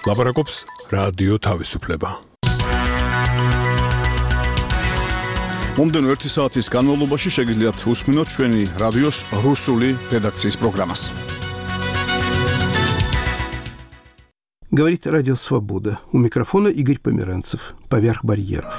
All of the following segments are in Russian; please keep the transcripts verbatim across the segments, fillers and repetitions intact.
ლაპარაკობს რადიო თავისუფლება. მომდენო ერთი საათის განმავლობაში შეგიძლიათ უსმინოთ ჩვენი რადიოს რუსული რედაქციის პროგრამას. Говорит Радио Свобода. У микрофона Игорь Померанцев. Поверх барьеров.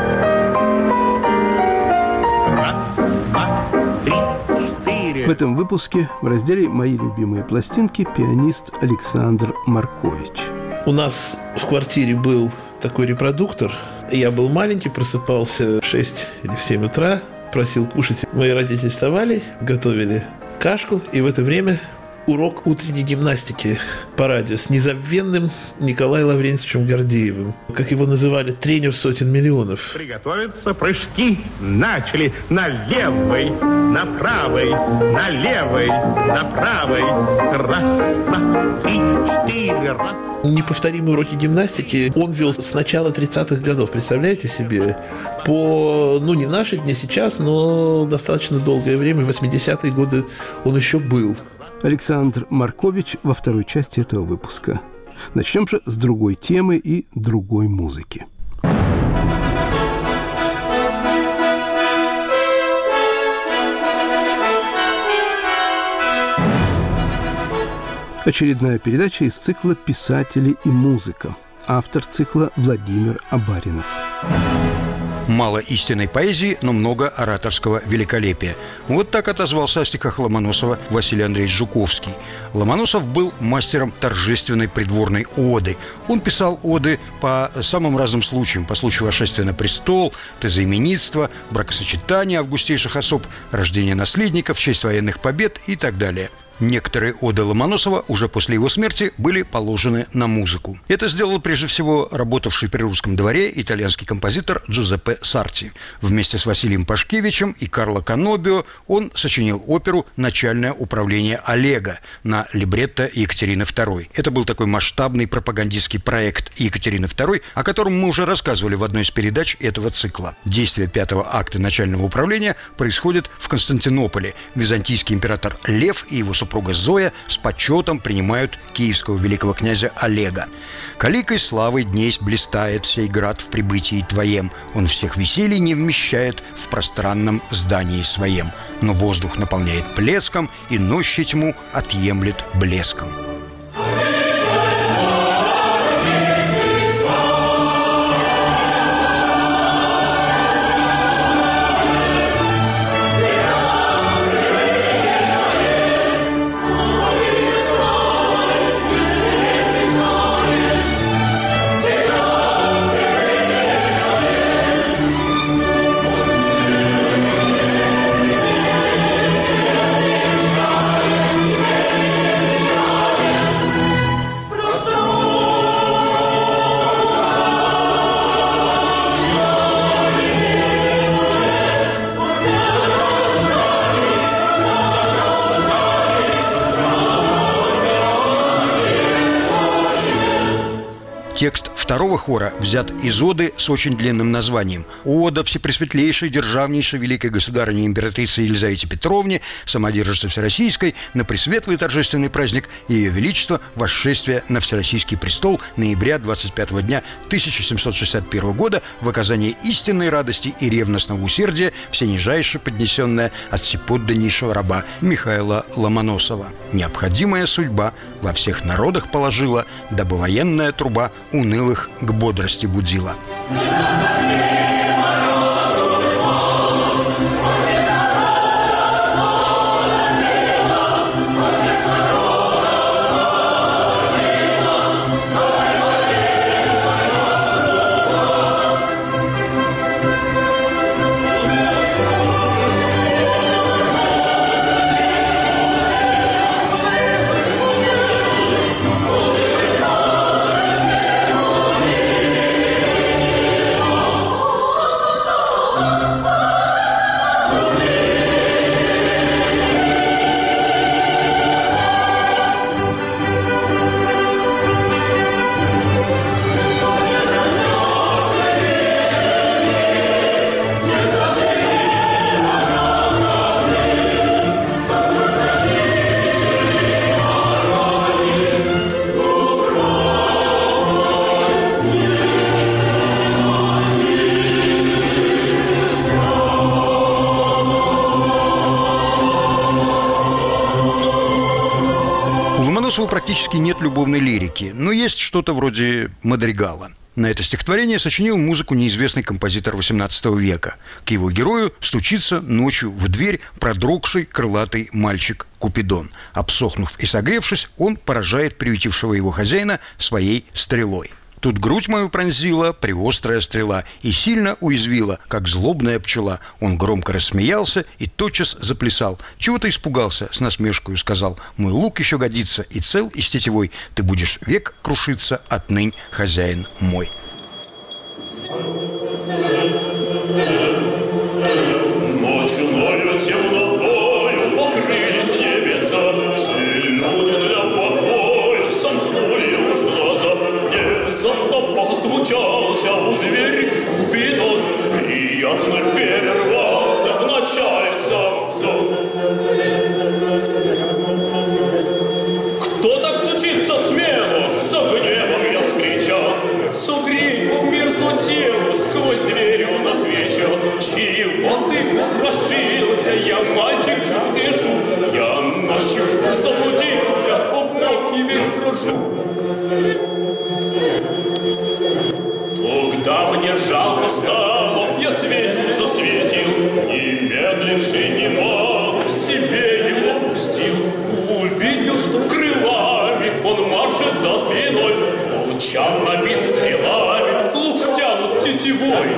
В этом выпуске в разделе «Мои любимые пластинки» пианист Александр Маркович. У нас в квартире был такой репродуктор. Я был маленький, просыпался в шесть или в семь утра, просил кушать. Мои родители вставали, готовили кашку, и в это время урок утренней гимнастики по радио с незабвенным Николаем Лаврентьевичем Гордеевым. Как его называли, тренер сотен миллионов. Приготовиться, прыжки начали на левой, на правой, на левой, на правой. Раз, два, три, четыре, раз. Неповторимые уроки гимнастики он вел с начала тридцатых годов, представляете себе? По, ну, не в наши дни сейчас, но достаточно долгое время, в восьмидесятые годы он еще был. Александр Маркович во второй части этого выпуска. Начнем же с другой темы и другой музыки. Очередная передача из цикла «Писатели и музыка». Автор цикла Владимир Абаринов. Мало истинной поэзии, но много ораторского великолепия. Вот так отозвался о стихах Ломоносова Василий Андреевич Жуковский. Ломоносов был мастером торжественной придворной оды. Он писал оды по самым разным случаям. По случаю восшествия на престол, тезоименитства, бракосочетания августейших особ, рождения наследников, в честь военных побед и так далее. Некоторые оды Ломоносова уже после его смерти были положены на музыку. Это сделал прежде всего работавший при русском дворе итальянский композитор Джузеппе Сарти. Вместе с Василием Пашкевичем и Карло Канобио он сочинил оперу «Начальное управление Олега» на либретто Екатерины второй. Это был такой масштабный пропагандистский проект Екатерины второй, о котором мы уже рассказывали в одной из передач этого цикла. Действие пятого акта начального управления происходит в Константинополе. Византийский император Лев и его супруга Супруга Зоя с почетом принимают киевского великого князя Олега. «Каликой славой днесь блистает сей град в прибытии твоем. Он всех веселий не вмещает в пространном здании своем. Но воздух наполняет плеском, и ночь тьму отъемлет блеском». Текст второго хора взят из оды с очень длинным названием. Ода всепресветлейшей, державнейшей, великой государыне императрице Елизавете Петровне, самодержице Всероссийской, на пресветлый торжественный праздник Ее Величества восшествия на Всероссийский престол ноября двадцать пятого дня тысяча семьсот шестьдесят первого года в оказании истинной радости и ревностного усердия всенижайше поднесенная от всеподданнейшего раба Михаила Ломоносова. Необходимая судьба во всех народах положила, дабы военная труба унылых к бодрости будила. Oh Ломоносова практически нет любовной лирики, но есть что-то вроде мадригала. На это стихотворение сочинил музыку неизвестный композитор восемнадцатого века. К его герою стучится ночью в дверь продрогший крылатый мальчик Купидон. Обсохнув и согревшись, он поражает приютившего его хозяина своей стрелой. Тут грудь мою пронзила приострая стрела и сильно уязвила, как злобная пчела. Он громко рассмеялся и тотчас заплясал. Чего ты испугался? С насмешкою сказал. Мой лук еще годится и цел, и с тетивой. Ты будешь век крушиться отныне, хозяин мой. Ночною темнотою покрылись небеса, сильную для покоя сомкнули уж глаза. Внезапно постучался у двери Купидон, приятно перервался в начале сам сон. Кто так стучится смену? С гневом я скричал. Согрей по мерзлому телу, сквозь дверь он отвечал. Чего ты устрашился? Я мальчик чуть дышу. Я ночью заблудился, об ноги весь дрожу. Тогда мне жалко стало, я свечку засветил, немедливший немало себе его пустил. Увидел, что крылами он машет за спиной, колчан набит стрелами, лук стянут тетивой.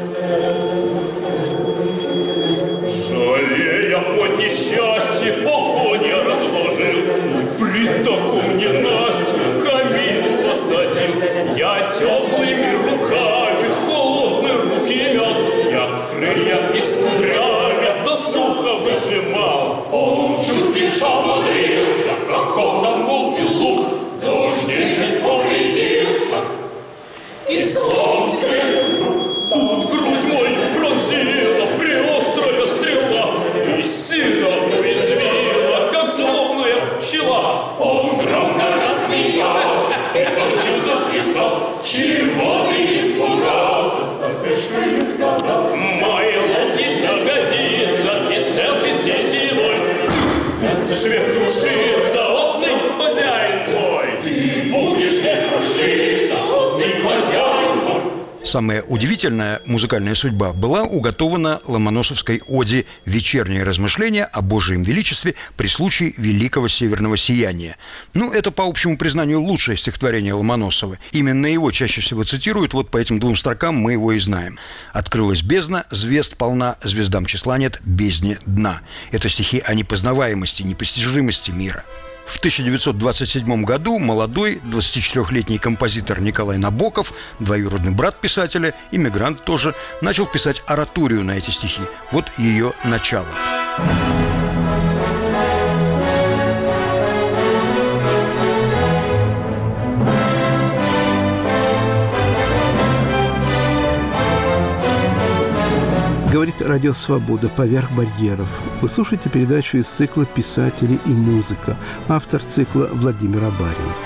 Жалея о несчастье, огонь я разложил, при таком ненастье камин посадил. Я теплыми руками холодные руки мял, я крылья из кудрями до сухо выжимал. Он чуть лишь ободрился, каков замолвил лук, дождичек повредился. И сон стрелу, тут грудь мою пронзила преострая стрела и сильно уязвила, как злобная пчела. Он громко рассмеялся и ночью записал. Чего ты испугался? С насмешкой сказал. Мой лук еще годится и цел из тетивой. Будешь век крушиться, отныне хозяин мой. Ты будешь век крушиться, отныне хозяин мой. Самая удивительная музыкальная судьба была уготована ломоносовской оде «Вечерние размышления о Божьем величестве при случае Великого Северного сияния». Ну, это, по общему признанию, лучшее стихотворение Ломоносова. Именно его чаще всего цитируют, вот по этим двум строкам мы его и знаем. «Открылась бездна, звезд полна, звездам числа нет, бездне дна». Это стихи о непознаваемости, непостижимости мира. В тысяча девятьсот двадцать седьмом году молодой двадцатичетырёхлетний композитор Николай Набоков, двоюродный брат писателя, иммигрант тоже, начал писать ораторию на эти стихи. Вот ее начало. Говорит Радио Свобода «Поверх барьеров». Вы слушаете передачу из цикла «Писатели и музыка». Автор цикла Владимир Абаринов.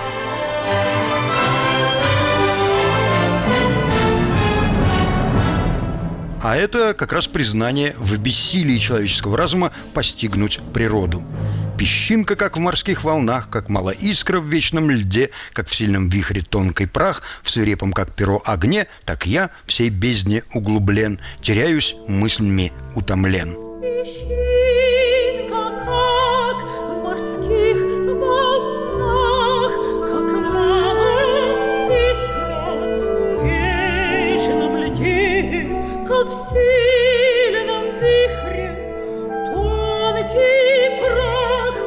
А это как раз признание в бессилии человеческого разума постигнуть природу. Песчинка, как в морских волнах, как мала искра в вечном льде, как в сильном вихре тонкий прах, в свирепом, как перо, огне, так я всей бездне углублен, теряюсь мыслями утомлен. Песчинка, как в морских волнах, как мала искра в вечном льде, как в сильном вихре тонкий прах.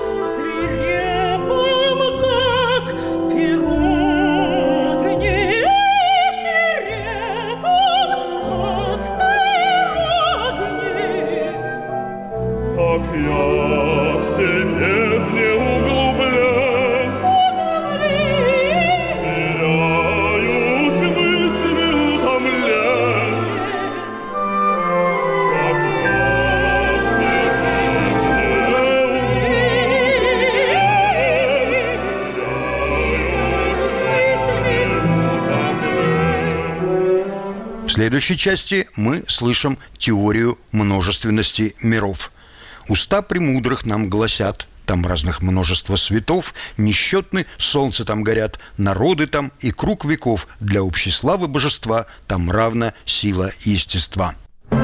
В следующей части мы слышим теорию множественности миров. Уста премудрых нам гласят, Там разных множество светов, несчетны, солнце там горят, народы там и круг веков. Для общей славы божества там равна сила естества.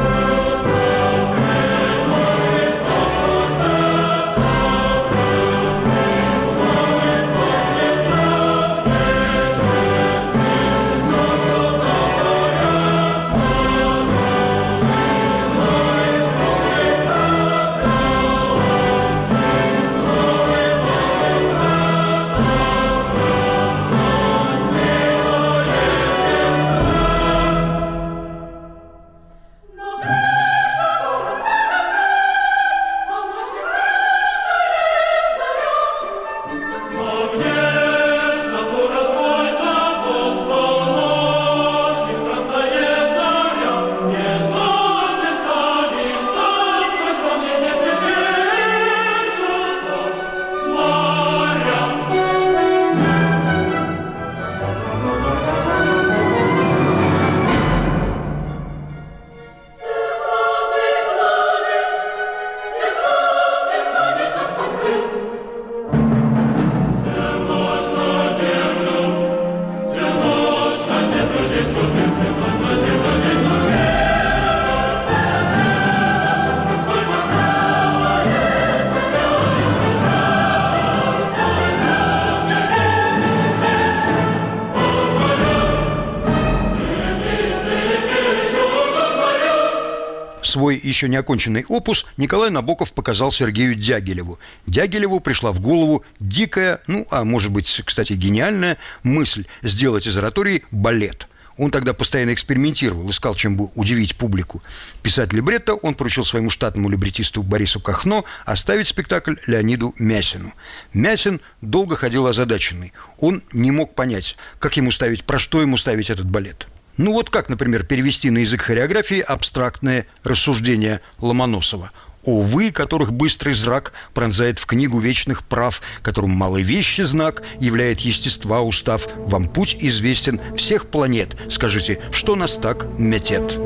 Свой еще не оконченный опус Николай Набоков показал Сергею Дягилеву. Дягилеву пришла в голову дикая, ну, а может быть, кстати, гениальная мысль сделать из оратории балет. Он тогда постоянно экспериментировал, искал, чем бы удивить публику. Писать либретто он поручил своему штатному либретисту Борису Кахно оставить спектакль Леониду Мясину. Мясин долго ходил озадаченный. Он не мог понять, как ему ставить, про что ему ставить этот балет. Ну вот как, например, перевести на язык хореографии абстрактное рассуждение Ломоносова. «О вы, которых быстрый зрак пронзает в книгу вечных прав, которым малой вещи знак являет естества устав, вам путь известен всех планет. Скажите, что нас так метет?»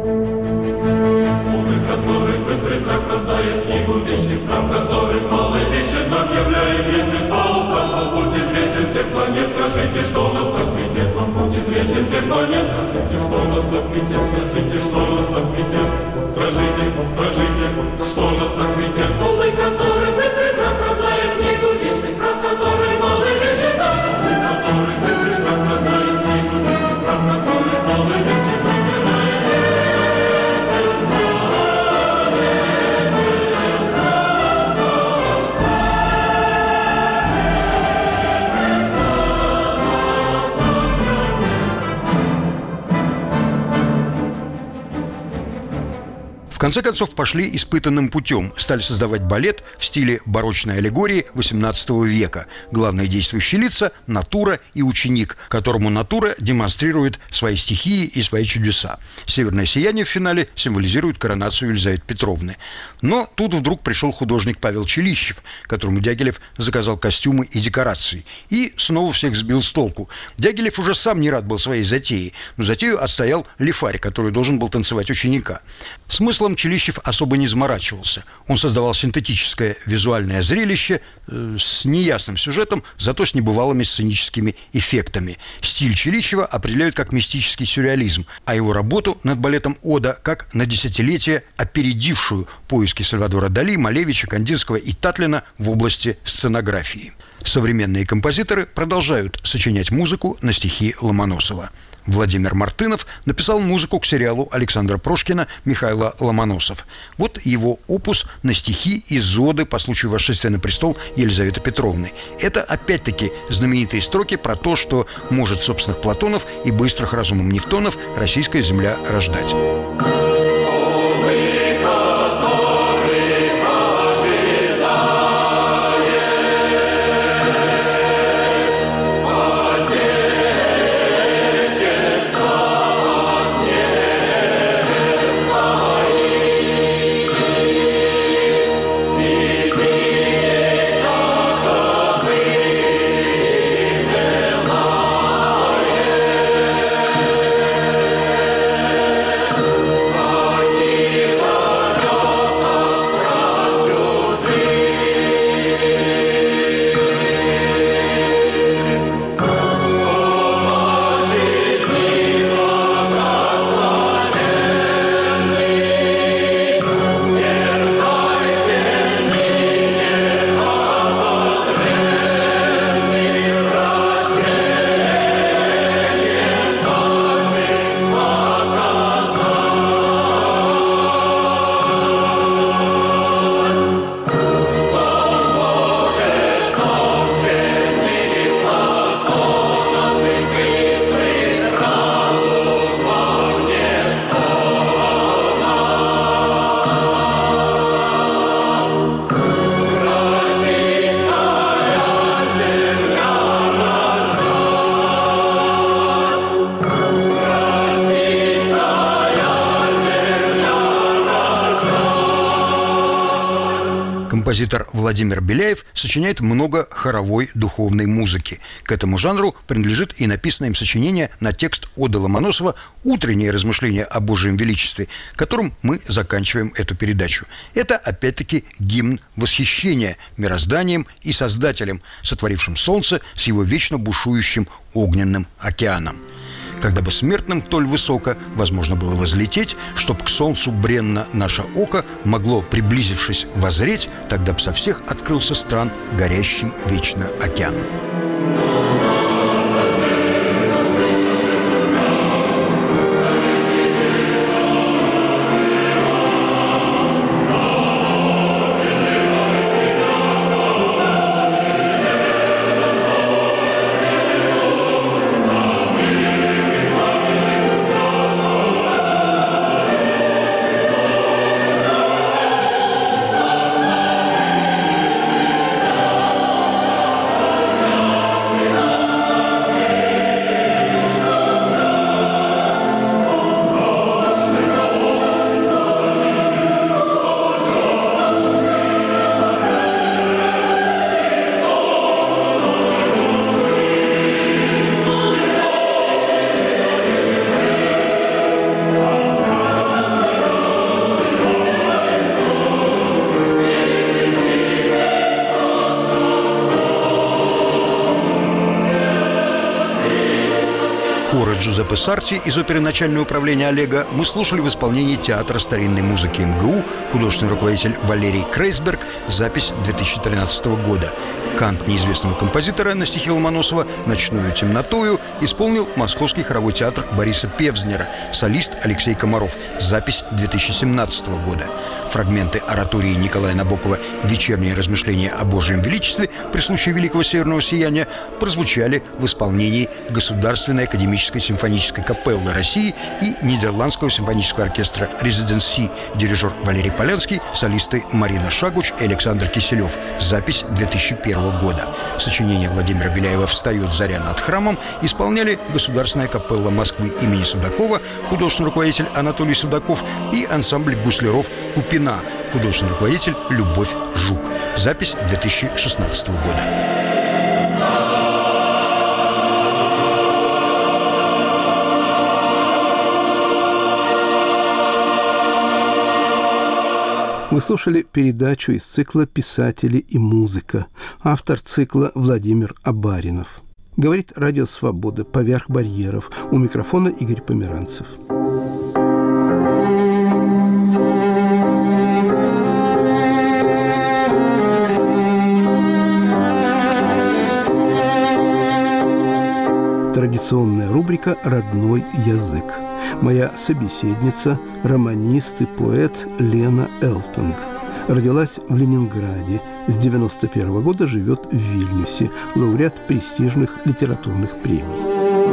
О вы, которых быстрый зрак пронзает в книгу вечных прав, которым малой вещи знак являет естества устав, вам путь известен всех планет. Скажите, что нас так метет, вам путь известен всех планет. Скажите, что нас так метет, скажите, что нас так метет. Скажите, скажите, что нас так метет. О вы, который быстрый зрак пронзает книгу вечных прав, который малый вещи знак. О вы, который быстрый зрак пронзает книгу вечных прав, который малый вещи знак являет естества. В конце концов, пошли испытанным путем. Стали создавать балет в стиле барочной аллегории восемнадцатого века. Главные действующие лица – натура и ученик, которому натура демонстрирует свои стихии и свои чудеса. Северное сияние в финале символизирует коронацию Елизаветы Петровны. Но тут вдруг пришел художник Павел Челищев, которому Дягилев заказал костюмы и декорации. И снова всех сбил с толку. Дягилев уже сам не рад был своей затее, но затею отстоял Лифарь, который должен был танцевать ученика. Смыслом Челищев особо не заморачивался. Он создавал синтетическое визуальное зрелище э, с неясным сюжетом, зато с небывалыми сценическими эффектами. Стиль Челищева определяют как мистический сюрреализм, а его работу над балетом «Ода» как на десятилетие опередившую поиски Сальвадора Дали, Малевича, Кандинского и Татлина в области сценографии. Современные композиторы продолжают сочинять музыку на стихи Ломоносова. Владимир Мартынов написал музыку к сериалу Александра Прошкина «Михайло Ломоносов». Вот его опус на стихи из «Оды» по случаю восшествия на престол Елизаветы Петровны. Это опять-таки знаменитые строки про то, что может собственных Платонов и быстрых разумом Нефтонов российская земля рождать. Композитор Владимир Беляев сочиняет много хоровой духовной музыки. К этому жанру принадлежит и написанное им сочинение на текст оды Ломоносова «Утреннее размышление о Божьем величестве», которым мы заканчиваем эту передачу. Это, опять-таки, гимн восхищения мирозданием и Создателем, сотворившим солнце с его вечно бушующим огненным океаном. Когда бы смертным толь высоко возможно было возлететь, чтоб к солнцу бренно наше око могло, приблизившись, воззреть, тогда б со всех открылся стран горящий вечно океан. Джузеппе Сарти из оперы «Начальное управление Олега» мы слушали в исполнении Театра старинной музыки МГУ, художественный руководитель Валерий Крейсберг, запись две тысячи тринадцатого года. Кант неизвестного композитора на стихи Ломоносова «Ночную темнотою» исполнил Московский хоровой театр Бориса Певзнера, солист Алексей Комаров, запись две тысячи семнадцатого года. Фрагменты оратории Николая Набокова «Вечерние размышления о Божьем величестве» при случае Великого Северного сияния прозвучали в исполнении Государственной академической симфонической капеллы России и Нидерландского симфонического оркестра «Резиденси», дирижер Валерий Полянский, солисты Марина Шагуч и Александр Киселев, запись две тысячи первого года. Сочинение Владимира Беляева «Встает заря над храмом» исполняли Государственная капелла Москвы имени Судакова, художественный руководитель Анатолий Судаков, и ансамбль гусляров «Купина», художественный руководитель Любовь Жук, запись две тысячи шестнадцатого года. Вы слушали передачу из цикла «Писатели и музыка». Автор цикла Владимир Абаринов. Говорит Радио Свобода «Поверх барьеров». У микрофона Игорь Померанцев. Традиционная рубрика «Родной язык». Моя собеседница – романист и поэт Лена Элтонг. Родилась в Ленинграде. С девяносто первого года живет в Вильнюсе. Лауреат престижных литературных премий.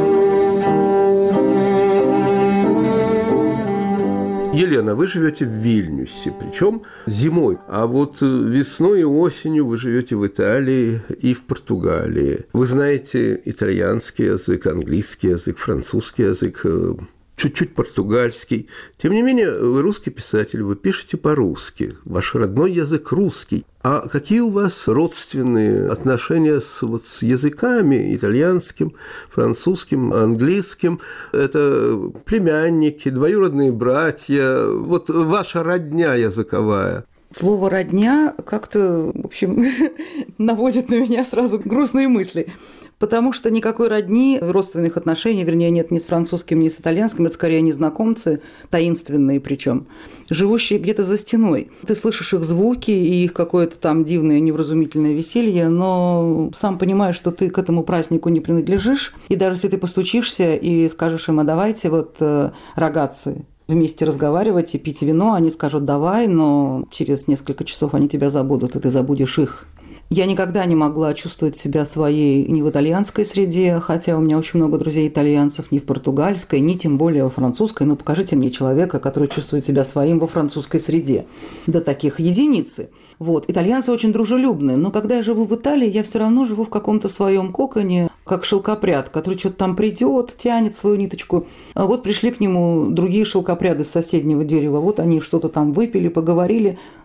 Елена, вы живете в Вильнюсе, причем зимой, а вот весной и осенью вы живете в Италии и в Португалии. Вы знаете итальянский язык, английский язык, французский язык, чуть-чуть португальский. Тем не менее, вы русский писатель, вы пишете по-русски, ваш родной язык русский. А какие у вас родственные отношения с, вот, с языками итальянским, французским, английским? Это племянники, двоюродные братья, вот ваша родня языковая. Слово «родня» как-то, в общем, наводит на меня сразу грустные мысли. Потому что никакой родни, родственных отношений, вернее, нет ни с французским, ни с итальянским, это скорее незнакомцы, таинственные причем, живущие где-то за стеной. Ты слышишь их звуки и их какое-то там дивное невразумительное веселье, но сам понимаешь, что ты к этому празднику не принадлежишь, и даже если ты постучишься и скажешь им: а давайте вот рогатцы вместе разговаривать и пить вино, они скажут: давай, но через несколько часов они тебя забудут, и ты забудешь их. Я никогда не могла чувствовать себя своей ни в итальянской среде, хотя у меня очень много друзей-итальянцев, ни в португальской, ни тем более во французской. Но покажите мне человека, который чувствует себя своим во французской среде. До таких единицы. Вот. Итальянцы очень дружелюбные, но когда я живу в Италии, я все равно живу в каком-то своем коконе, как шелкопряд, который что-то там придет, тянет свою ниточку. А вот пришли к нему другие шелкопряды с соседнего дерева, вот они что-то там выпили, поговорили.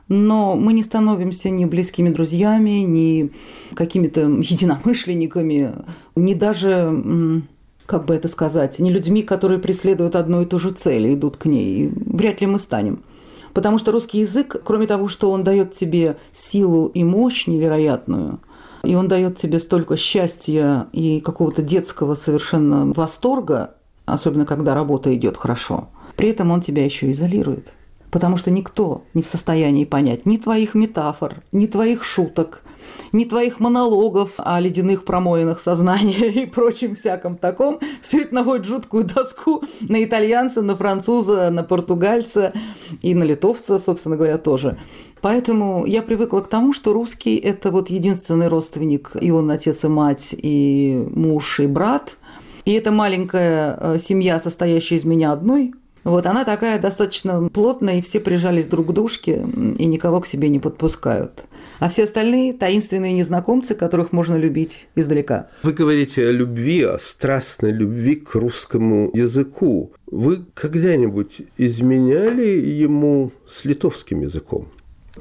но мы не становимся ни близкими друзьями, ни какими-то единомышленниками, ни даже, как бы это сказать, ни людьми, которые преследуют одну и ту же цель и идут к ней. Вряд ли мы станем. Потому что русский язык, кроме того, что он дает тебе силу и мощь невероятную, и он дает тебе столько счастья и какого-то детского совершенно восторга, особенно когда работа идет хорошо, при этом он тебя еще изолирует. Потому что никто не в состоянии понять ни твоих метафор, ни твоих шуток, ни твоих монологов о ледяных промоинах сознания и прочем всяком таком. Все это наводит жуткую тоску на итальянца, на француза, на португальца и на литовца, собственно говоря, тоже. Поэтому я привыкла к тому, что русский – это вот единственный родственник, и он отец и мать, и муж, и брат. И эта маленькая семья, состоящая из меня одной, вот она такая достаточно плотная, и все прижались друг к дружке, и никого к себе не подпускают. А все остальные – таинственные незнакомцы, которых можно любить издалека. Вы говорите о любви, о страстной любви к русскому языку. Вы когда-нибудь изменяли ему с литовским языком?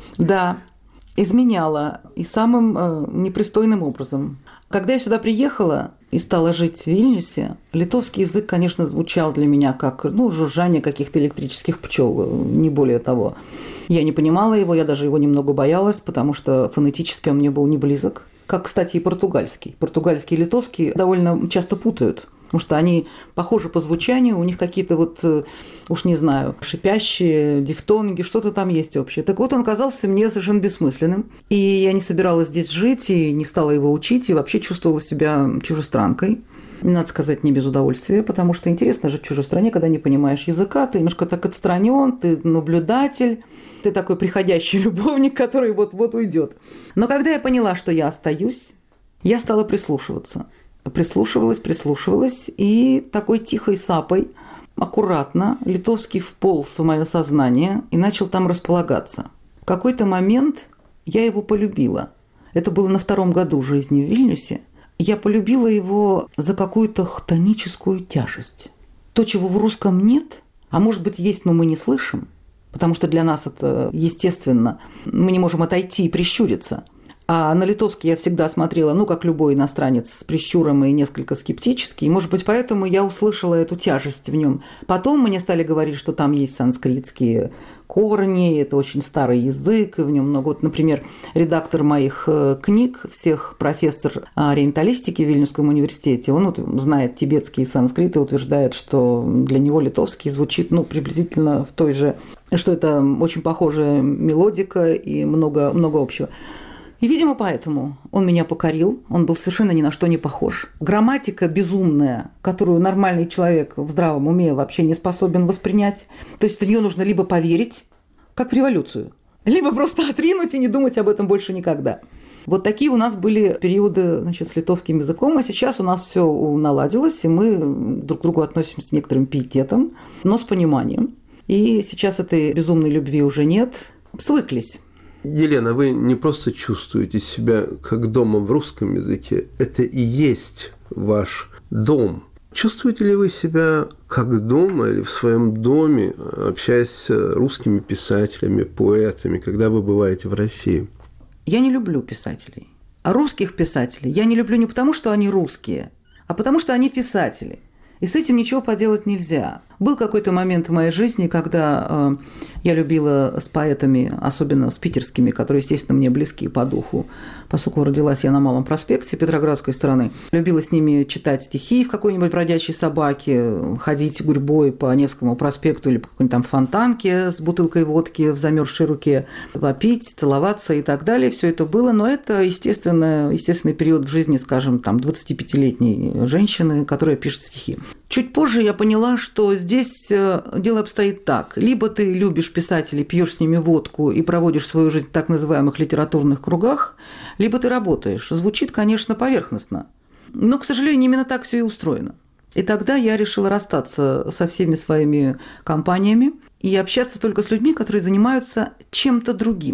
Да, изменяла, и самым э, непристойным образом. Когда я сюда приехала и стала жить в Вильнюсе, литовский язык, конечно, звучал для меня как ну, жужжание каких-то электрических пчел, не более того. Я не понимала его, я даже его немного боялась, потому что фонетически он мне был не близок. Как, кстати, и португальский. Португальский и литовский довольно часто путают, потому что они похожи по звучанию, у них какие-то вот, уж не знаю, шипящие дифтонги, что-то там есть общее. Так вот, он казался мне совершенно бессмысленным, и я не собиралась здесь жить, и не стала его учить, и вообще чувствовала себя чужестранкой. Надо сказать, не без удовольствия, потому что интересно жить в чужой стране, когда не понимаешь языка, ты немножко так отстранен, ты наблюдатель, ты такой приходящий любовник, который вот-вот уйдет. Но когда я поняла, что я остаюсь, я стала прислушиваться. Прислушивалась, прислушивалась, и такой тихой сапой, аккуратно, литовский вполз в мое сознание и начал там располагаться. В какой-то момент я его полюбила. Это было на втором году жизни в Вильнюсе. Я полюбила его за какую-то хтоническую тяжесть. То, чего в русском нет, а может быть есть, но мы не слышим, потому что для нас это естественно. Мы не можем отойти и прищуриться. А на литовский я всегда смотрела, ну, как любой иностранец, с прищуром и несколько скептически. И, может быть, поэтому я услышала эту тяжесть в нем. Потом мне стали говорить, что там есть санскритские корни, это очень старый язык, и в нем много. Вот, например, редактор моих книг, всех профессор ориенталистики в Вильнюсском университете, он вот знает тибетский и санскрит и утверждает, что для него литовский звучит, ну, приблизительно в той же, что это очень похожая мелодика и много, много общего. И, видимо, поэтому он меня покорил, он был совершенно ни на что не похож. Грамматика безумная, которую нормальный человек в здравом уме вообще не способен воспринять. То есть в нее нужно либо поверить, как в революцию, либо просто отринуть и не думать об этом больше никогда. Вот такие у нас были периоды, значит, с литовским языком, а сейчас у нас все наладилось, и мы друг к другу относимся с некоторым пиететом, но с пониманием. И сейчас этой безумной любви уже нет, свыклись. Елена, вы не просто чувствуете себя как дома в русском языке, это и есть ваш дом. Чувствуете ли вы себя как дома или в своем доме, общаясь с русскими писателями, поэтами, когда вы бываете в России? Я не люблю писателей. А русских писателей я не люблю не потому, что они русские, а потому, что они писатели. И с этим ничего поделать нельзя. Был какой-то момент в моей жизни, когда э, я любила с поэтами, особенно с питерскими, которые, естественно, мне близки по духу, поскольку родилась я на Малом проспекте Петроградской стороны, любила с ними читать стихи в какой-нибудь бродячей собаке, ходить гурьбой по Невскому проспекту или по какой-нибудь там фонтанке с бутылкой водки в замерзшей руке, попить, целоваться и так далее. Все это было, но это естественно, естественный период в жизни, скажем, там, двадцатипятилетней женщины, которая пишет стихи. Чуть позже я поняла, что здесь дело обстоит так. Либо ты любишь писателей, пьешь с ними водку и проводишь свою жизнь в так называемых литературных кругах, либо ты работаешь. Звучит, конечно, поверхностно, но, к сожалению, именно так все и устроено. И тогда я решила расстаться со всеми своими компаниями и общаться только с людьми, которые занимаются чем-то другим.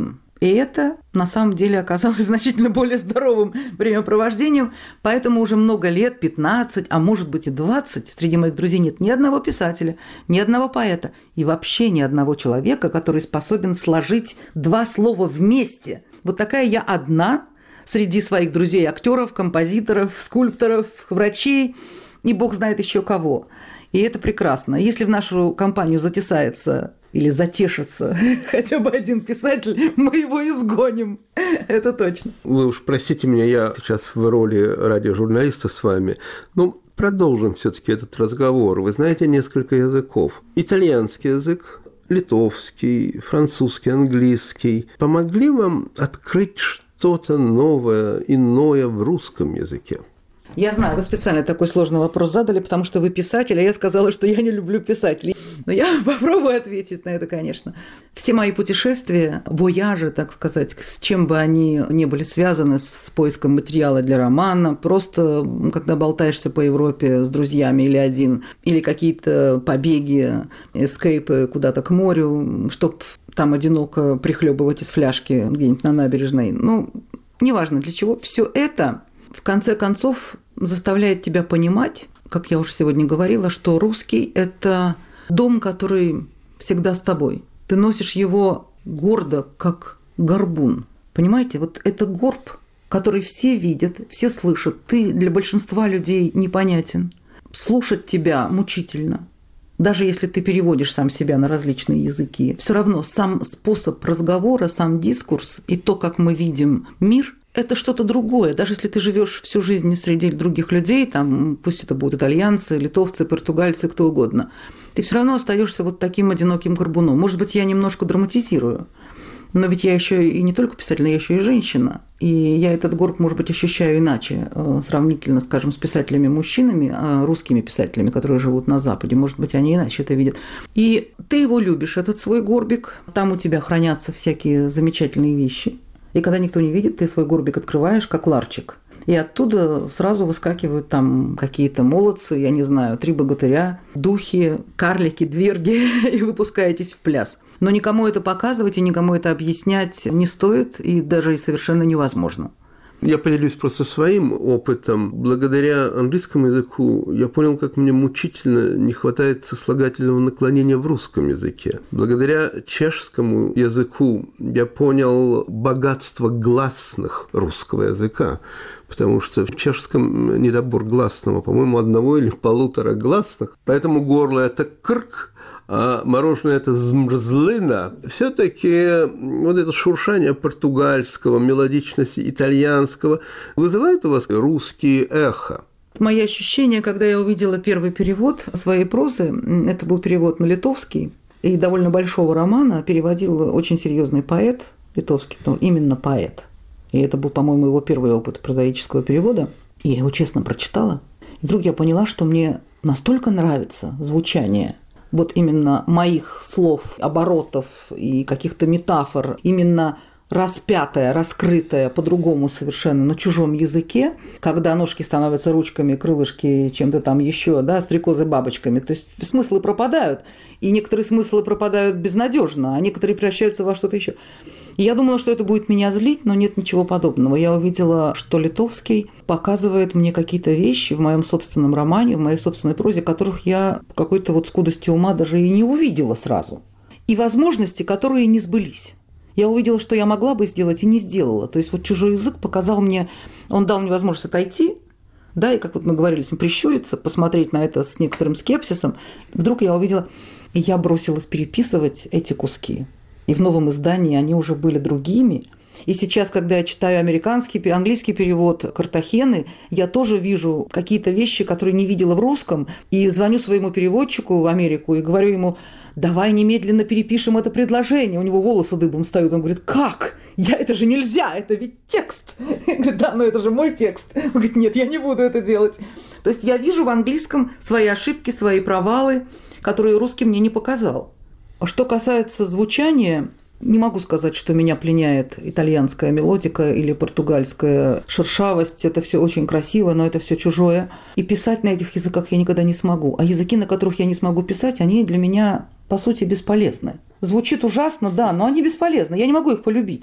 И это на самом деле оказалось значительно более здоровым времяпровождением, поэтому уже много лет, пятнадцать, а может быть и двадцать, среди моих друзей нет ни одного писателя, ни одного поэта и вообще ни одного человека, который способен сложить два слова вместе. Вот такая я одна среди своих друзей актеров, композиторов, скульпторов, врачей и бог знает еще кого. И это прекрасно. Если в нашу компанию затесается или затешится хотя бы один писатель, мы его изгоним. Это точно. Вы уж простите меня, я сейчас в роли радиожурналиста с вами, но продолжим все-таки этот разговор. Вы знаете несколько языков. Итальянский язык, литовский, французский, английский. Помогли вам открыть что-то новое, иное в русском языке? Я знаю, вы специально такой сложный вопрос задали, потому что вы писатель, а я сказала, что я не люблю писателей. Но я попробую ответить на это, конечно. Все мои путешествия, вояжи, так сказать, с чем бы они ни были связаны, с поиском материала для романа, просто когда болтаешься по Европе с друзьями или один, или какие-то побеги, эскейпы куда-то к морю, чтоб там одиноко прихлебывать из фляжки где-нибудь на набережной. Ну, неважно для чего. Все это в конце концов заставляет тебя понимать, как я уже сегодня говорила, что русский – это дом, который всегда с тобой. Ты носишь его гордо, как горбун. Понимаете, вот это горб, который все видят, все слышат. Ты для большинства людей непонятен. Слушать тебя мучительно. Даже если ты переводишь сам себя на различные языки, все равно сам способ разговора, сам дискурс и то, как мы видим мир – это что-то другое. Даже если ты живешь всю жизнь среди других людей, там, пусть это будут итальянцы, литовцы, португальцы, кто угодно, ты все равно остаешься вот таким одиноким горбуном. Может быть, я немножко драматизирую, но ведь я еще и не только писатель, но я еще и женщина. И я этот горб, может быть, ощущаю иначе, сравнительно, скажем, с писателями-мужчинами, русскими писателями, которые живут на Западе. Может быть, они иначе это видят. И ты его любишь, этот свой горбик. Там у тебя хранятся всякие замечательные вещи. И когда никто не видит, ты свой горбик открываешь, как ларчик. И оттуда сразу выскакивают там какие-то молодцы, я не знаю, три богатыря, духи, карлики, дверги, и выпускаетесь в пляс. Но никому это показывать и никому это объяснять не стоит, и даже и совершенно невозможно. Я поделюсь просто своим опытом. Благодаря английскому языку я понял, как мне мучительно не хватает сослагательного наклонения в русском языке. Благодаря чешскому языку я понял богатство гласных русского языка, потому что в чешском недобор гласного, по-моему, одного или полутора гласных, поэтому горло – это «крк», а мороженое – это змрзлина. Все-таки вот это шуршание португальского, мелодичность итальянского вызывает у вас русские эхо? Мои ощущения, когда я увидела первый перевод своей прозы, это был перевод на литовский, и довольно большого романа переводил очень серьезный поэт литовский, ну, именно поэт. И это был, по-моему, его первый опыт прозаического перевода. И я его честно прочитала. И вдруг я поняла, что мне настолько нравится звучание вот именно моих слов, оборотов и каких-то метафор, именно распятая, раскрытая по-другому совершенно на чужом языке, когда ножки становятся ручками, крылышки чем-то там еще, да, стрекозы бабочками. То есть смыслы пропадают, и некоторые смыслы пропадают безнадежно, а некоторые превращаются во что-то еще. И я думала, что это будет меня злить, но нет ничего подобного. Я увидела, что литовский показывает мне какие-то вещи в моем собственном романе, в моей собственной прозе, которых я по какой-то вот скудости ума даже и не увидела сразу. И возможности, которые не сбылись. Я увидела, что я могла бы сделать и не сделала. То есть вот чужой язык показал мне, он дал мне возможность отойти, да, и как вот мы говорили, прищуриться, посмотреть на это с некоторым скепсисом. Вдруг я увидела, и я бросилась переписывать эти куски. И в новом издании они уже были другими. И сейчас, когда я читаю американский, английский перевод Картахены, я тоже вижу какие-то вещи, которые не видела в русском, и звоню своему переводчику в Америку и говорю ему: давай немедленно перепишем это предложение. У него волосы дыбом встают. Он говорит: как? Я, это же нельзя, это ведь текст. Я говорю: да, но это же мой текст. Он говорит: нет, я не буду это делать. То есть я вижу в английском свои ошибки, свои провалы, которые русский мне не показал. Что касается звучания, не могу сказать, что меня пленяет итальянская мелодика или португальская шершавость. Это все очень красиво, но это все чужое. И писать на этих языках я никогда не смогу. А языки, на которых я не смогу писать, они для меня, по сути, бесполезны. Звучит ужасно, да, но они бесполезны. Я не могу их полюбить.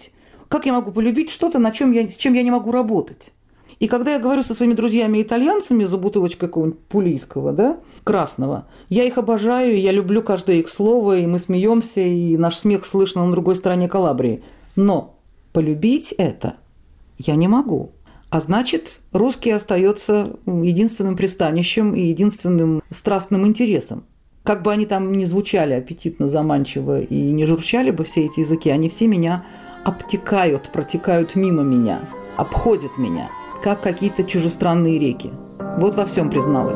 Как я могу полюбить что-то, на чем я, с чем я не могу работать? И когда я говорю со своими друзьями-итальянцами за бутылочкой какого-нибудь пулийского, да, красного, я их обожаю, я люблю каждое их слово, и мы смеемся, и наш смех слышно на другой стороне Калабрии. Но полюбить это я не могу. А значит, русский остается единственным пристанищем и единственным страстным интересом. Как бы они там ни звучали аппетитно, заманчиво и не журчали бы все эти языки, они все меня обтекают, протекают мимо меня, обходят меня, как какие-то чужестранные реки. Вот во всем призналась.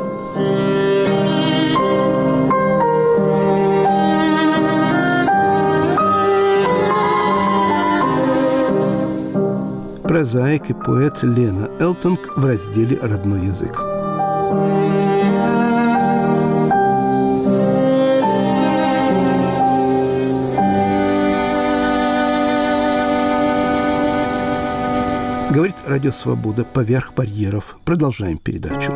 Прозаик и поэт Лена Элтонг в разделе «Родной язык». Говорит Радио Свобода поверх барьеров. Продолжаем передачу.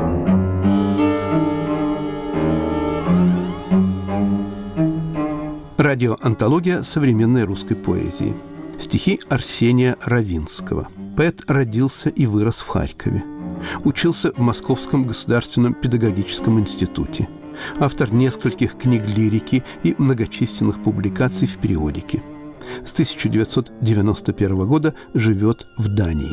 Радиоантология современной русской поэзии. Стихи Арсения Равинского. Поэт родился и вырос в Харькове. Учился в Московском государственном педагогическом институте. Автор нескольких книг лирики и многочисленных публикаций в периодике. С тысяча девятьсот девяносто первого года живет в Дании.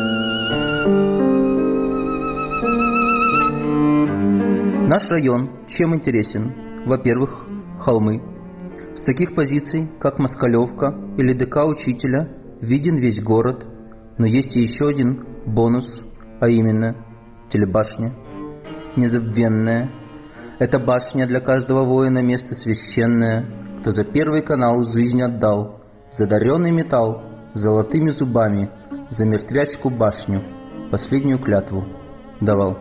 Наш район чем интересен? Во-первых, холмы. С таких позиций, как Москалевка или ДК Учителя, виден весь город, но есть и еще один бонус, а именно телебашня. Незабвенная. Это башня для каждого воина место священное, кто за Первый канал жизнь отдал, за даренный металл, золотыми зубами, за мертвячку башню, последнюю клятву давал.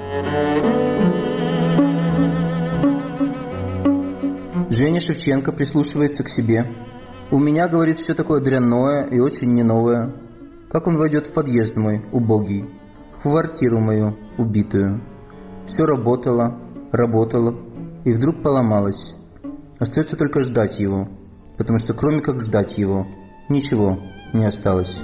Женя Шевченко прислушивается к себе. «У меня, говорит, все такое дрянное и очень не новое. Как он войдет в подъезд мой, убогий, в квартиру мою, убитую. Все работало, работало, и вдруг поломалось. Остается только ждать его, потому что кроме как ждать его, ничего не осталось».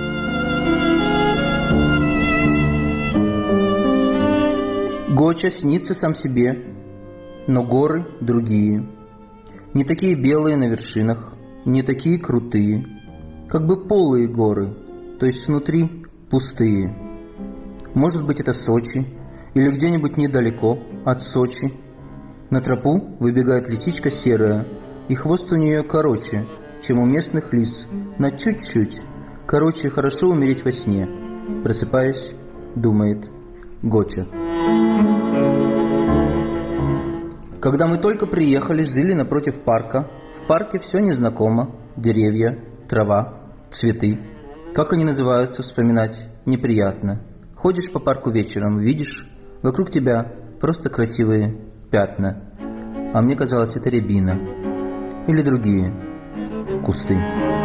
Гоча снится сам себе, но горы другие. Не такие белые на вершинах, не такие крутые, как бы полые горы, то есть внутри пустые. Может быть, это Сочи или где-нибудь недалеко от Сочи. На тропу выбегает лисичка серая, и хвост у нее короче, чем у местных лис, на чуть-чуть. Короче, хорошо умереть во сне. Просыпаясь, думает Гоча. Когда мы только приехали, жили напротив парка. В парке все незнакомо. Деревья, трава, цветы. Как они называются, вспоминать неприятно. Ходишь по парку вечером, видишь, вокруг тебя просто красивые пятна. А мне казалось, это рябина. Или другие кусты.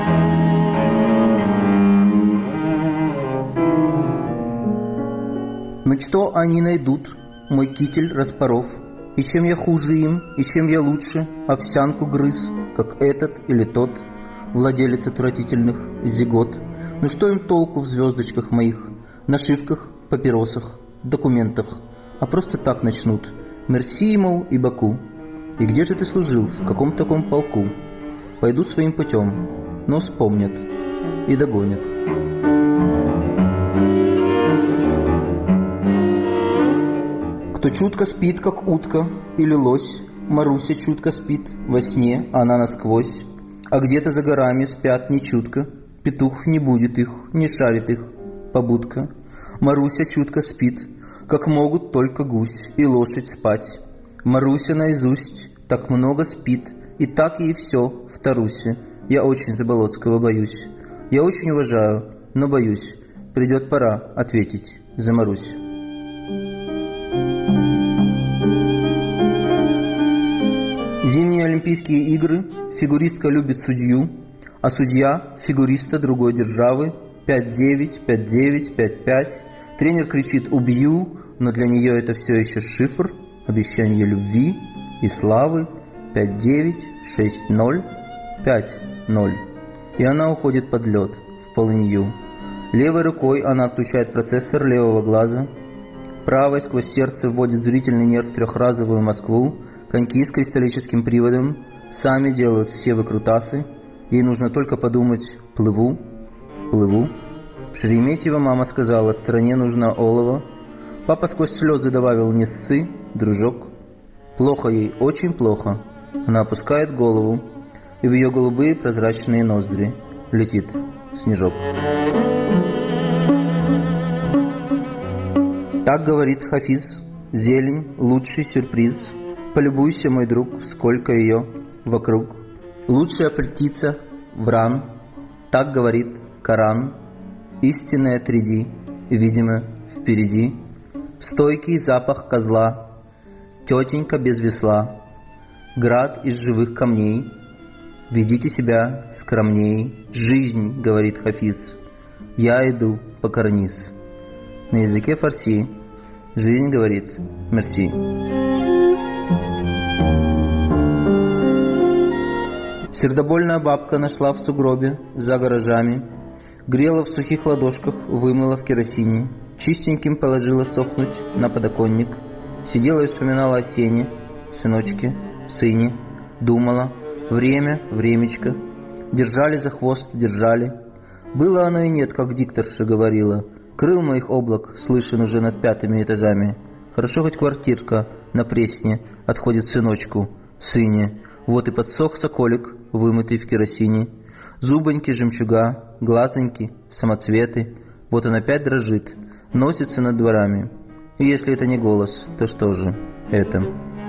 Но что они найдут, мой китель распоров? И чем я хуже им, и чем я лучше овсянку грыз, как этот или тот, владелец отвратительных зигот? Ну что им толку в звездочках моих, нашивках, папиросах, документах? А просто так начнут. Мерси, мол, и Баку. И где же ты служил, в каком таком полку? Пойдут своим путем, но вспомнят и догонят. Кто чутко спит, как утка или лось, Маруся чутко спит, во сне она насквозь. А где-то за горами спят нечутко, петух не будет их, не шарит их побудка. Маруся чутко спит, как могут только гусь и лошадь спать. Маруся наизусть так много спит, и так ей все в Тарусе. Я очень Заболоцкого боюсь. Я очень уважаю, но боюсь. Придет пора ответить за Марусь. Зимние Олимпийские игры. Фигуристка любит судью, а судья – фигуриста другой державы. пять девять, пять девять, пять пять. Тренер кричит «убью», но для нее это все еще шифр, обещание любви и славы. пять девять, шесть ноль, пять ноль. и она уходит под лед, в полынью. Левой рукой она отключает процессор левого глаза, правой сквозь сердце вводит зрительный нерв в трехразовую Москву, коньки с кристаллическим приводом, сами делают все выкрутасы, ей нужно только подумать «плыву, плыву». В Шереметьево мама сказала «стране нужна олово». Папа сквозь слезы добавил «не ссы, дружок». Плохо ей, очень плохо. Она опускает голову, и в ее голубые прозрачные ноздри летит снежок. Так говорит Хафиз, зелень, лучший сюрприз. Полюбуйся, мой друг, сколько ее вокруг. Лучшая птица вран, так говорит Коран. Истинная триди, видимо, впереди. Стойкий запах козла, тетенька без весла, град из живых камней. Ведите себя скромней. Жизнь, говорит Хафиз, я иду по карниз. На языке фарси жизнь говорит мерси. Сердобольная бабка нашла в сугробе за гаражами, грела в сухих ладошках, вымыла в керосине, чистеньким положила сохнуть на подоконник, сидела и вспоминала о сене, сыночке, сыне, думала, время, времечко, держали за хвост, держали. Было оно и нет, как дикторша говорила, крыл моих облак слышен уже над пятыми этажами. Хорошо хоть квартирка на Пресне отходит сыночку, сыне. Вот и подсох соколик, вымытый в керосине. Зубоньки, жемчуга, глазоньки, самоцветы. Вот он опять дрожит, носится над дворами. И если это не голос, то что же это?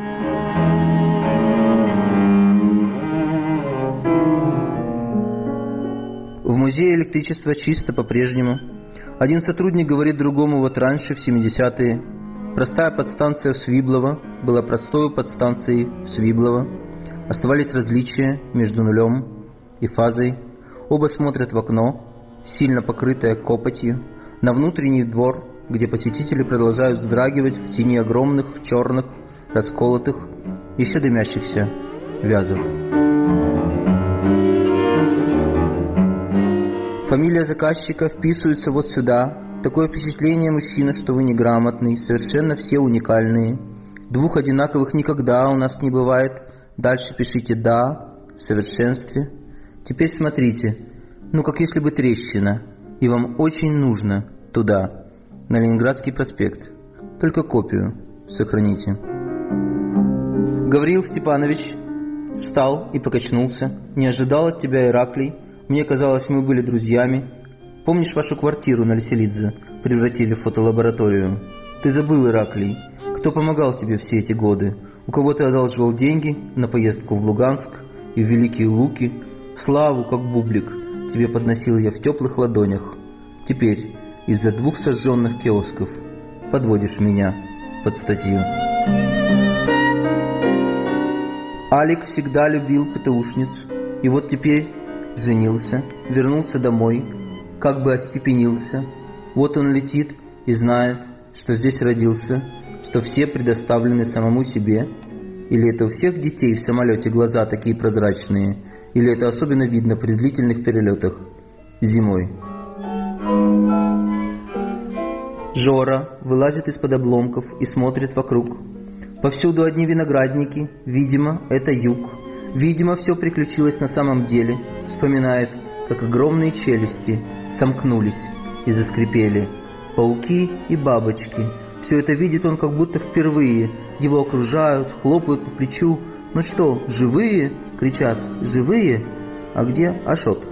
В музее электричества чисто по-прежнему. Один сотрудник говорит другому: вот раньше, в семидесятые, простая подстанция в Свиблово была простой подстанцией в Свиблово. Оставались различия между нулем и фазой. Оба смотрят в окно, сильно покрытое копотью, на внутренний двор, где посетители продолжают вздрагивать в тени огромных, черных, расколотых, еще дымящихся вязов. Фамилия заказчика вписывается вот сюда. Такое впечатление, мужчина, что вы неграмотный, совершенно все уникальные. Двух одинаковых никогда у нас не бывает. Дальше пишите «да», в совершенстве. Теперь смотрите, ну как если бы трещина, и вам очень нужно туда, на Ленинградский проспект. Только копию сохраните. Гавриил Степанович встал и покачнулся. Не ожидал от тебя, Ираклий. Мне казалось, мы были друзьями. Помнишь, вашу квартиру на Леселидзе превратили в фотолабораторию? Ты забыл, Ираклий, кто помогал тебе все эти годы? У кого ты одалживал деньги на поездку в Луганск и в Великие Луки? Славу, как бублик, тебе подносил я в теплых ладонях. Теперь из-за двух сожженных киосков подводишь меня под статью. Алик всегда любил ПТУшниц, и вот теперь женился, вернулся домой, как бы остепенился. Вот он летит и знает, что здесь родился, что все предоставлены самому себе. Или это у всех детей в самолете глаза такие прозрачные, или это особенно видно при длительных перелетах зимой. Жора вылазит из-под обломков и смотрит вокруг. Повсюду одни виноградники, видимо, это юг. Видимо, все приключилось на самом деле. Вспоминает, как огромные челюсти сомкнулись и заскрипели. Пауки и бабочки. Все это видит он как будто впервые. Его окружают, хлопают по плечу. «Ну что, живые?» — кричат. «Живые? А где Ашот?»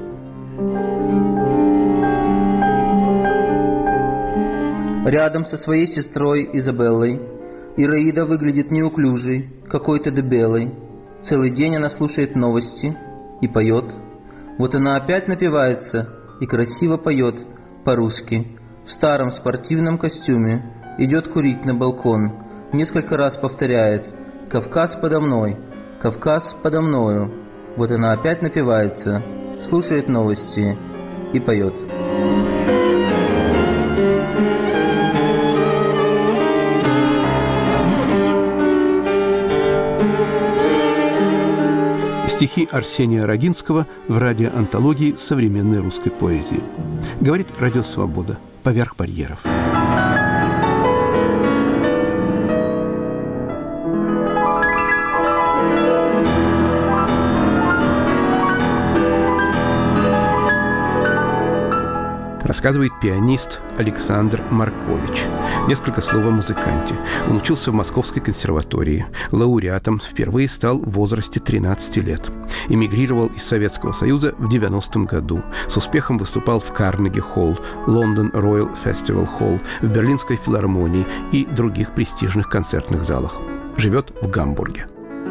Рядом со своей сестрой Изабеллой Ираида выглядит неуклюжей, какой-то дебелой. Целый день она слушает новости и поет. Вот она опять напивается и красиво поет по-русски. В старом спортивном костюме идет курить на балкон. Несколько раз повторяет: «Кавказ подо мной, Кавказ подо мною». Вот она опять напивается, слушает новости и поет. С Стихи Арсения Рагинского в радиоантологии современной русской поэзии. Говорит Радио Свобода. Поверх барьеров. Рассказывает пианист Александр Маркович. Несколько слов о музыканте. Он учился в Московской консерватории. Лауреатом впервые стал в возрасте тринадцати лет. Эмигрировал из Советского Союза в девяностом году. С успехом выступал в Карнеги-холл, Лондон Роyal Festival Hall, в Берлинской филармонии и других престижных концертных залах. Живет в Гамбурге.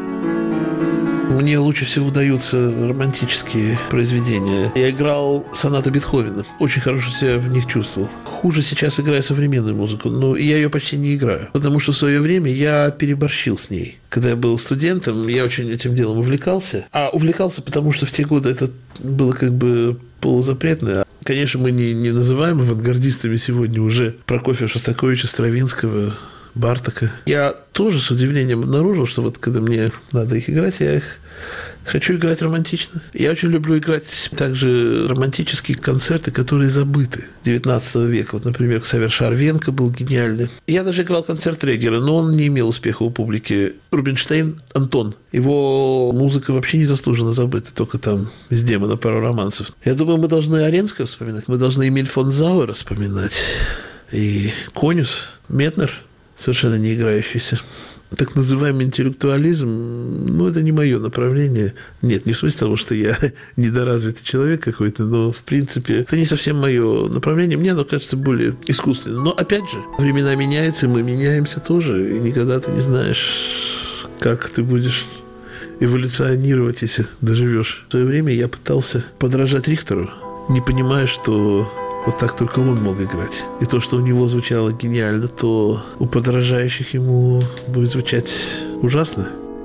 Мне лучше всего удаются романтические произведения. Я играл сонаты Бетховена. Очень хорошо себя в них чувствовал. Хуже сейчас играю современную музыку, но я ее почти не играю. Потому что в свое время я переборщил с ней. Когда я был студентом, я очень этим делом увлекался. А увлекался, потому что в те годы это было как бы полузапретно. Конечно, мы не, не называем авангардистами сегодня уже Прокофьева, Шостаковича, Стравинского, Бартака. Я тоже с удивлением обнаружил, что вот когда мне надо их играть, я их хочу играть романтично. Я очень люблю играть также романтические концерты, которые забыты девятнадцатого века. Вот, например, Ксавер Шарвенко был гениальный. Я даже играл концерт Регера, но он не имел успеха у публики. Рубинштейн Антон. Его музыка вообще незаслуженно забыта, только там из демона пару романсов. Я думаю, мы должны Аренского вспоминать, мы должны Эмиль фон Зауэра вспоминать. И Конюс, Метнер, совершенно не играющийся. Так называемый интеллектуализм, ну, это не мое направление. Нет, не в смысле того, что я недоразвитый человек какой-то, но, в принципе, это не совсем мое направление. Мне оно кажется более искусственным. Но, опять же, времена меняются, и мы меняемся тоже. И никогда ты не знаешь, как ты будешь эволюционировать, если доживешь. В свое время я пытался подражать Рихтеру, не понимая, что вот так только он мог играть. И то, что у него звучало гениально, то у подражающих ему будет звучать ужасно.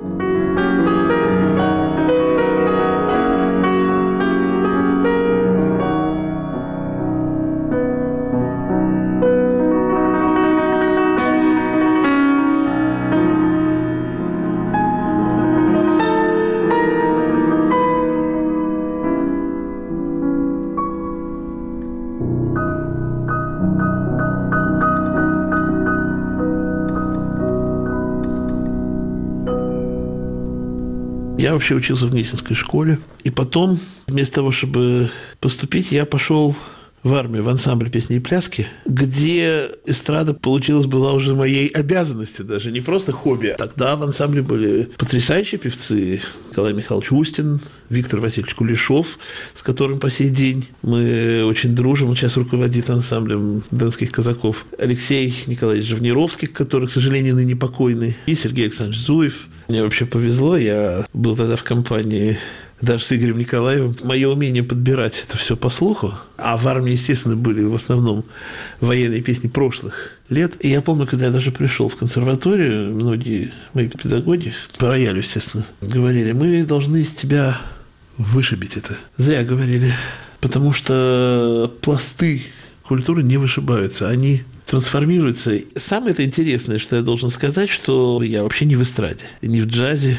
Я вообще учился в Гнесинской школе. И потом, вместо того, чтобы поступить, я пошел в армию, в ансамбль песни и пляски, где эстрада получилась, была уже моей обязанностью даже, не просто хобби. Тогда в ансамбле были потрясающие певцы. Николай Михайлович Устин, Виктор Васильевич Кулешов, с которым по сей день мы очень дружим. Он сейчас руководит ансамблем донских казаков. Алексей Николаевич Живнировский, который, к сожалению, ныне покойный. И Сергей Александрович Зуев. Мне вообще повезло. Я был тогда в компании даже с Игорем Николаевым. Мое умение подбирать это все по слуху. А в армии, естественно, были в основном военные песни прошлых лет. И я помню, когда я даже пришел в консерваторию, многие мои педагоги, по роялю, естественно, говорили: мы должны из тебя вышибить это. Зря говорили. Потому что пласты культуры не вышибаются. Они трансформируются. Самое это интересное, что я должен сказать, что я вообще не в эстраде, не в джазе.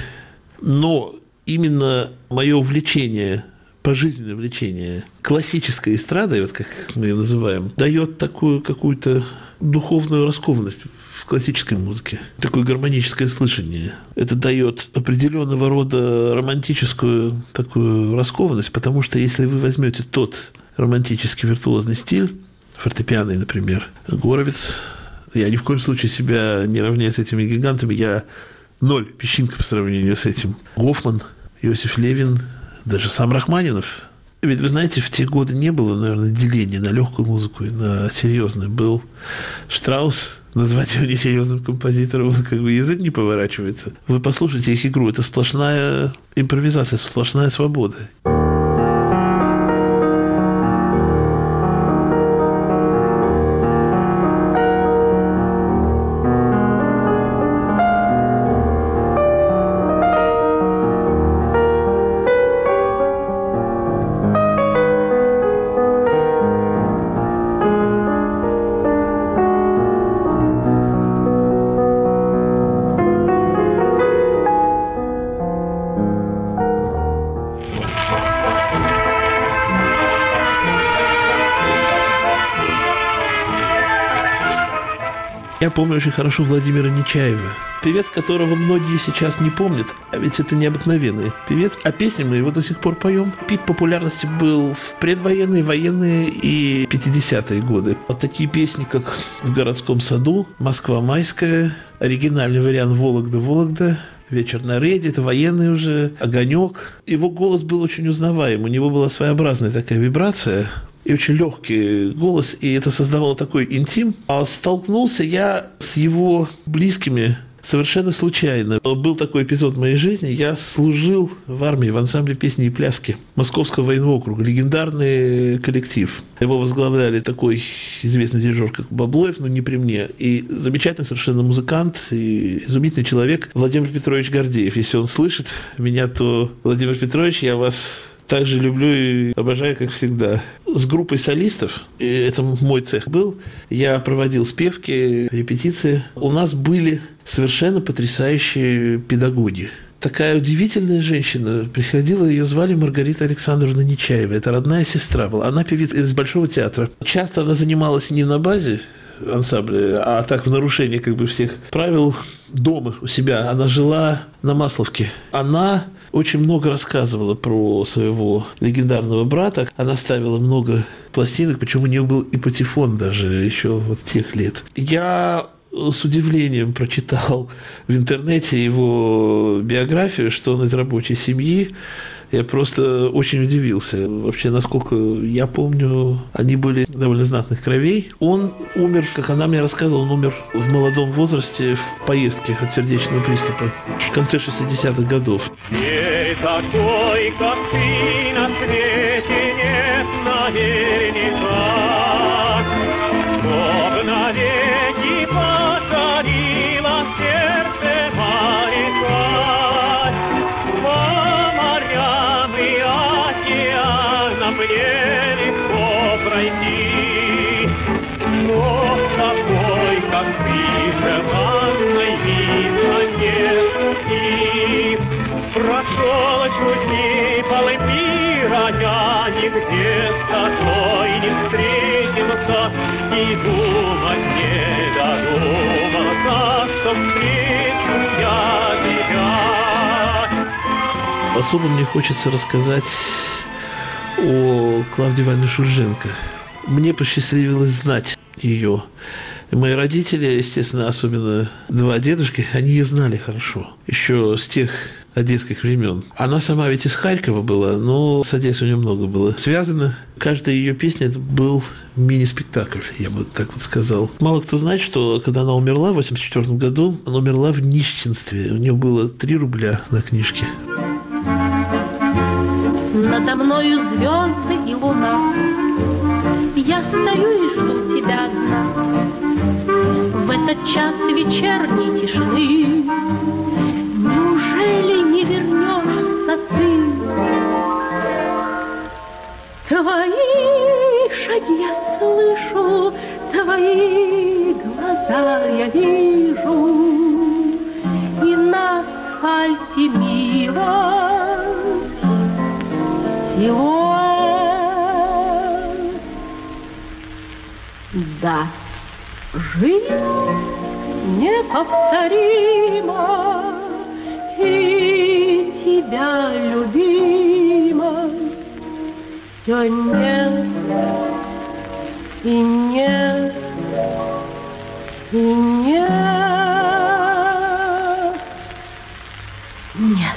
Но именно мое увлечение, пожизненное увлечение классической эстрадой, вот как мы ее называем, дает такую какую-то духовную раскованность в классической музыке, такое гармоническое слышание. Это дает определенного рода романтическую такую раскованность, потому что если вы возьмете тот романтический виртуозный стиль, фортепианный, например, Горовиц, я ни в коем случае себя не равняю с этими гигантами, я ноль, песчинка по сравнению с этим. Гофман, Иосиф Левин, даже сам Рахманинов. Ведь, вы знаете, в те годы не было, наверное, деления на легкую музыку и на серьезную. Был Штраус, назвать его несерьезным композитором, как бы язык не поворачивается. Вы послушайте их игру, это сплошная импровизация, сплошная свобода. Я помню очень хорошо Владимира Нечаева, певец, которого многие сейчас не помнят, а ведь это необыкновенный певец, а песни мы его до сих пор поем. Пик популярности был в предвоенные, военные и пятидесятые годы. Вот такие песни, как «В городском саду», «Москва майская», оригинальный вариант «Вологда, Вологда», «Вечер на рейде», это военный уже, «Огонек». Его голос был очень узнаваем, у него была своеобразная такая вибрация, и очень легкий голос, и это создавало такой интим. А столкнулся я с его близкими совершенно случайно. Был такой эпизод в моей жизни. Я служил в армии в ансамбле песни и пляски Московского военного округа. Легендарный коллектив. Его возглавляли такой известный дирижер, как Баблоев, но не при мне. И замечательный совершенно музыкант и изумительный человек Владимир Петрович Гордеев. Если он слышит меня, то, Владимир Петрович, я вас также люблю и обожаю, как всегда. С группой солистов, и это мой цех был, я проводил спевки, репетиции. У нас были совершенно потрясающие педагоги. Такая удивительная женщина. Приходила, ее звали Маргарита Александровна Нечаева. Это родная сестра была. Она певица из Большого театра. Часто она занималась не на базе ансамбля, а так в нарушении как бы всех правил дома у себя. Она жила на Масловке. Она очень много рассказывала про своего легендарного брата. Она ставила много пластинок, причем у нее был и патефон даже еще вот тех лет. Я с удивлением прочитал в интернете его биографию, что он из рабочей семьи. Я просто очень удивился. Вообще, насколько я помню, они были довольно знатных кровей. Он умер, как она мне рассказывала, он умер в молодом возрасте в поездке от сердечного приступа в конце шестидесятых годов. Ей такой, как ты, на свете нет наверняка, чтоб навеки посадила в сердце моряка. Мне легко пройти, но такой, как ты, желанной видно нет пути. Прошел чуть дней полы мира, я нигде с тобой не встретился, и думать не додумался, что встречу я тебя. Особо мне хочется рассказать о Клавдии Ивановне Шульженко. Мне посчастливилось знать ее. И мои родители, естественно, особенно два дедушки, они ее знали хорошо. Еще с тех одесских времен. Она сама ведь из Харькова была, но с Одессой у нее много было связано. Каждая ее песня – это был мини-спектакль, я бы так вот сказал. Мало кто знает, что когда она умерла в восемьдесят четвёртом году, она умерла в нищенстве. У нее было три рубля на книжке. Надо мною звезды и луна, я стою и жду тебя одна. В этот час вечерней тишины неужели не вернешься ты? Твои шаги я слышу, твои глаза я вижу, и на асфальте мира да, жизнь неповторима, и тебя, любима, все нет, и нет, и нет, нет.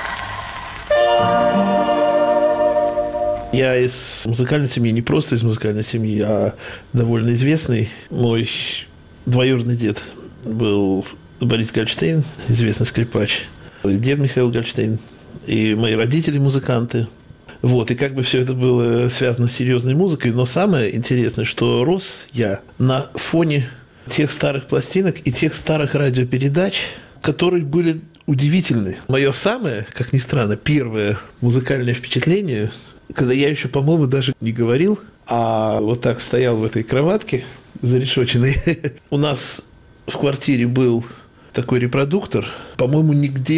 Я из музыкальной семьи, не просто из музыкальной семьи, а довольно известный. Мой двоюродный дед был Борис Гольштейн, известный скрипач. Дед Михаил Гольштейн. И мои родители музыканты. Вот, и как бы все это было связано с серьезной музыкой. Но самое интересное, что рос я на фоне тех старых пластинок и тех старых радиопередач, которые были удивительны. Мое самое, как ни странно, первое музыкальное впечатление – когда я еще, по-моему, даже не говорил, а вот так стоял в этой кроватке зарешоченной. У нас в квартире был такой репродуктор. По-моему, нигде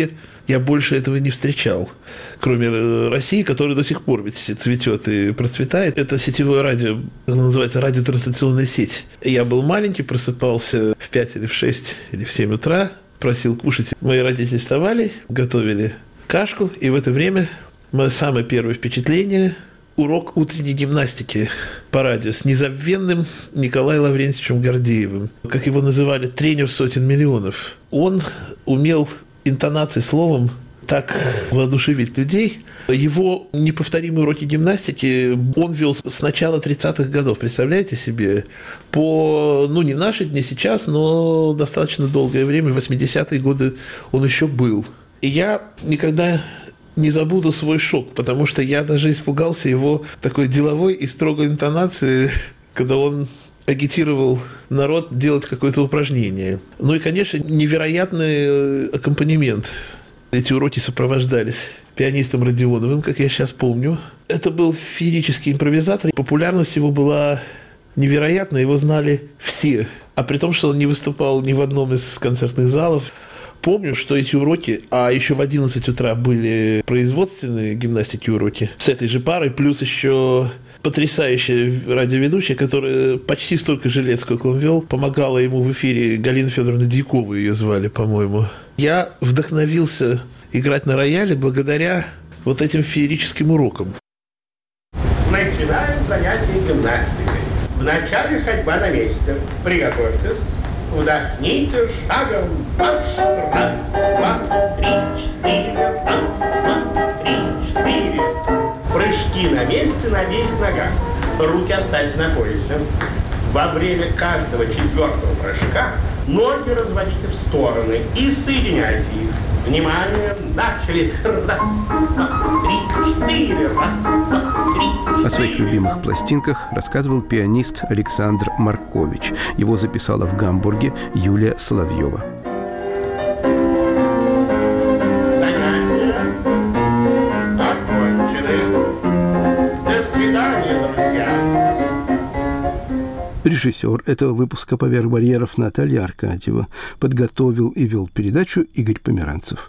я больше этого не встречал, кроме России, которая до сих пор ведь цветет и процветает. Это сетевое радио, называется радиотрансляционная сеть. Я был маленький, просыпался в пять или в шесть или в семь утра, просил кушать. Мои родители вставали, готовили кашку, и в это время мое самое первое впечатление – урок утренней гимнастики по радио с незабвенным Николаем Лаврентьевичем Гордеевым. Как его называли, тренер сотен миллионов. Он умел интонацией, словом так воодушевить людей. Его неповторимые уроки гимнастики он вел с начала тридцатых годов, представляете себе? По, ну, не в наши дни сейчас, но достаточно долгое время, в восьмидесятые годы он еще был. И я никогда не забуду свой шок, потому что я даже испугался его такой деловой и строгой интонации, когда он агитировал народ делать какое-то упражнение. Ну и, конечно, невероятный аккомпанемент. Эти уроки сопровождались пианистом Родионовым, как я сейчас помню. Это был феерический импровизатор. Популярность его была невероятная, его знали все. А при том, что он не выступал ни в одном из концертных залов. Помню, что эти уроки, а еще в одиннадцать утра были производственные гимнастики уроки с этой же парой, плюс еще потрясающая радиоведущая, которая почти столько же лет, сколько он вел, помогала ему в эфире, Галина Федоровна Дьякова ее звали, по-моему. Я вдохновился играть на рояле благодаря вот этим феерическим урокам. Начинаем занятие гимнастикой. Вначале ходьба на месте. Приготовьтесь. Вдохните шагом марш. Раз, два, три, четыре. Раз, два, три, четыре. Прыжки на месте на обеих ногах. Руки оставьте на поясе. Во время каждого четвертого прыжка ноги разводите в стороны и соединяйте их. Внимание, начали. Раз, два, три, четыре. Раз, два, три, четыре. О своих любимых пластинках рассказывал пианист Александр Маркович. Его записала в Гамбурге Юлия Соловьева. Занятия окончены. До свидания, друзья. Режиссер этого выпуска «Поверх барьеров» Наталья Аркадьева. Подготовил и вел передачу Игорь Померанцев.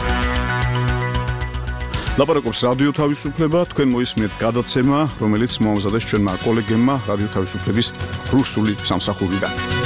ლაპარაკობს რადიო თავისუფლება, თქვენ მოისმენთ გადაცემა, რომელიც მოამზადეს ჩვენმა კოლეგებმა რადიო თავისუფლების რუსული სამსახურიდან.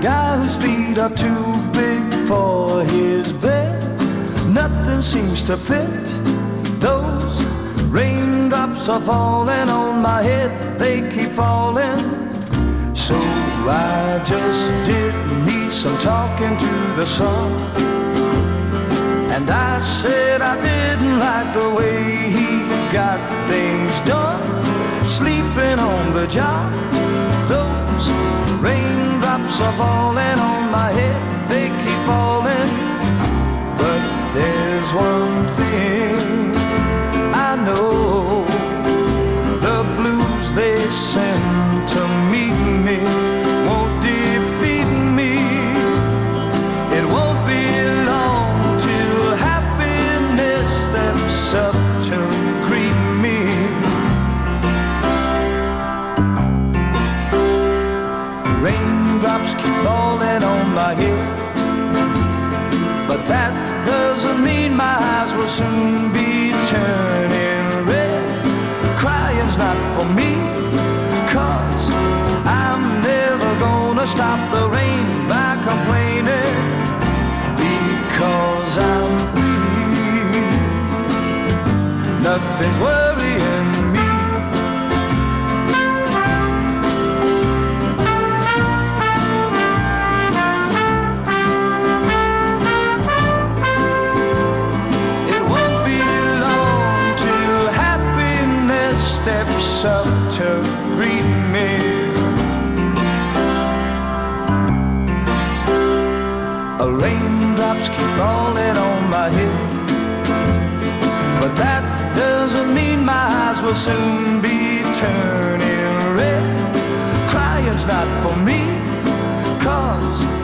guy whose feet are too big for his bed. Nothing seems to fit. Those raindrops are falling on my head, they keep falling. So I just did me some talking to the sun, and I said I didn't like the way he got things done, sleeping on the job. Those raindrops are falling on my head, they keep falling. But there's one thing I know, the blues they send to meet me won't defeat me. It won't be long till happiness steps up to greet me. Raindrops keep falling on my head, but that doesn't mean my eyes will soon be turning red. Crying's not for me, 'cause I'm never gonna stop the rain by complaining, because I'm free. Nothing's worrying me. Steps up to greet me. Raindrops keep falling on my head, but that doesn't mean my eyes will soon be turning red. Crying's not for me, 'cause